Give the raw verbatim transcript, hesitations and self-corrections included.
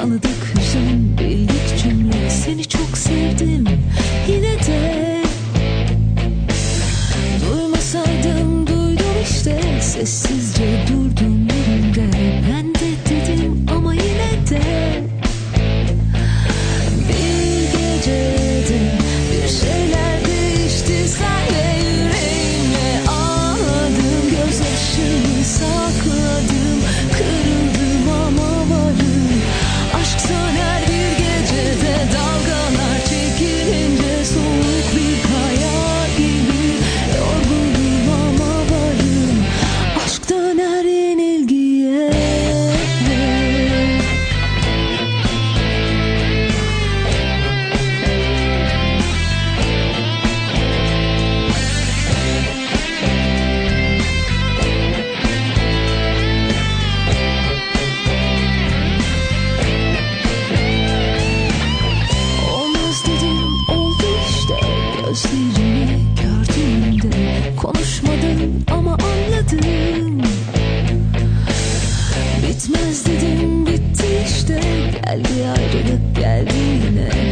Tanıdık hüzün, bildik cümle. Seni çok sevdim yine de. Duymasaydım duydum işte. Sessizce durdum yerimde. Ben de dedim ama yine de. Bir gecede bir şeyler değişti. Senle yüreğimle ağladım. Gözyaşımı sakladım. Kırıldım ama varım. Aşk söner bir gecede. Dalgalar çekilince soğuk bir kaya gibi. Yorgunum ama varım. Aşk döner yenilgiye. Olmaz dedim, oldu işte. Gözlerini gördüğümde konuşmadım ama anladım. Bitmez dedim, bitti işte. Geldi ayrılık, geldi yine.